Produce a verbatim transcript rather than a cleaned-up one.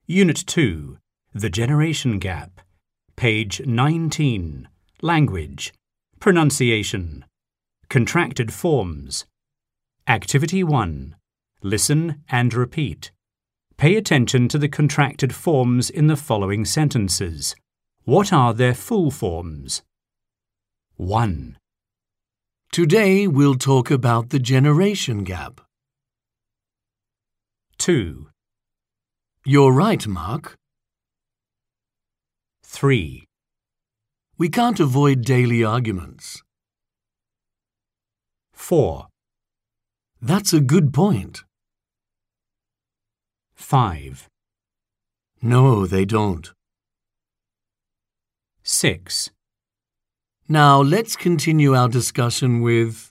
Unit two, The Generation Gap. Page nineteen. Language. Pronunciation. Contracted forms. Activity one. Listen and repeat. Pay attention to the contracted forms in the following sentences. What are their full forms? one. Today we'll talk about the generation gap. two. You're right, Mark. three. We can't avoid daily arguments. four. That's a good point. five. No, they don't. six. Now let's continue our discussion with